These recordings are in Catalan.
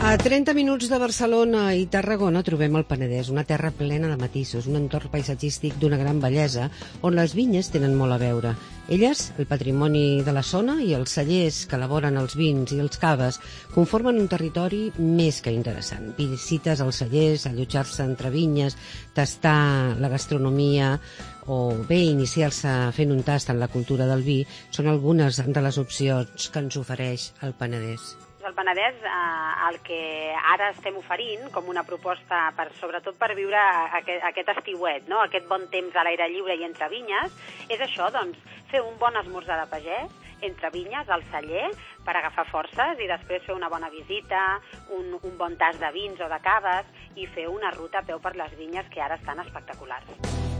A 30 minuts de Barcelona i Tarragona trobem el Penedès, una terra plena de matisos, un entorn paisatgístic d'una gran bellesa, on les vinyes tenen molt a veure. Elles, el patrimoni de la zona i els cellers que elaboren els vins i els caves, conformen un territori més que interessant. Visites als cellers, allotjar-se entre vinyes, tastar la gastronomia o bé iniciar-se fent un tast en la cultura del vi són algunes de les opcions que ens ofereix el Penedès. El Penedès, el que ara estem oferint com una proposta, sobretot per viure aquest estiuet, no? Aquest bon temps a l'aire lliure i entre vinyes, és això, doncs, fer un bon esmorzar de pagès, entre vinyes, al celler, per agafar forces i després fer una bona visita, un bon tast de vins o de caves i fer una ruta a peu per les vinyes que ara estan espectaculars.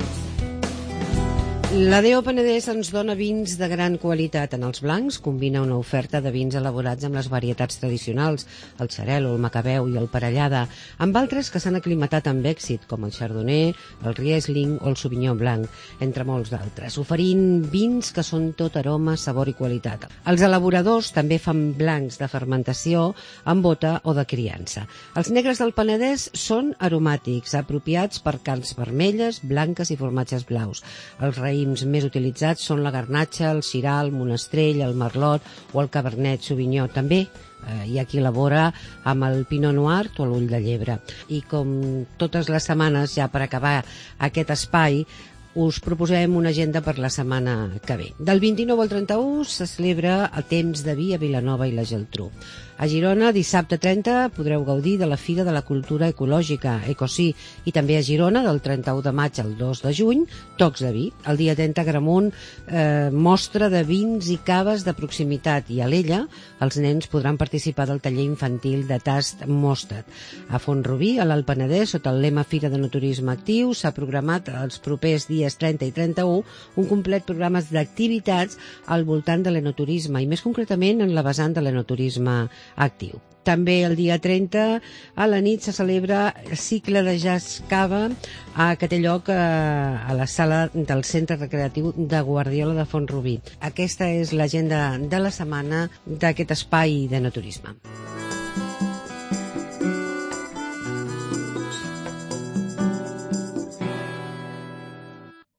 La DO Penedès ens dona vins de gran qualitat. En els blancs combina una oferta de vins elaborats amb les varietats tradicionals, el xarel·lo, el macabeu i el parellada, amb altres que s'han aclimatat amb èxit, com el chardonnay, el riesling o el sauvignon blanc, entre molts d'altres, oferint vins que són tot aroma, sabor i qualitat. Els elaboradors també fan blancs de fermentació amb bota o de criança. Els negres del Penedès són aromàtics, apropiats per carns vermelles, blanques i formatges blaus. Els raïms més utilitzats són la garnatxa, el syrah, el monestrell, el merlot o el cabernet sauvignon. També hi ha qui elabora amb el pinot noir o l'ull de llebre. I com totes les setmanes, ja per acabar aquest espai, us proposem una agenda per la setmana que ve. Del 29 al 31 se celebra el Temps de Vi a Vilanova i la Geltrú. A Girona, dissabte 30, podreu gaudir de la Fira de la Cultura Ecològica, Ecosí, i també a Girona, del 31 de maig al 2 de juny, Tocs de Vi. El dia 30 a Gramunt, mostra de vins i caves de proximitat, i a l'Ella els nens podran participar del taller infantil de tast Mosta't. A Font-rubí, a l'Alt Penedès, sota el lema Fira de Naturisme Actiu, s'ha programat els propers dies 30 i 31 un complet programa d'activitats al voltant de l'enoturisme, i més concretament en la vessant de l'enoturisme actiu. També el dia 30 a la nit se celebra el cicle de jazz cava a aquest lloc a la sala del Centre Recreatiu de Guardiola de Font-rubí. Aquesta és l'agenda de la setmana d'aquest espai de naturisme.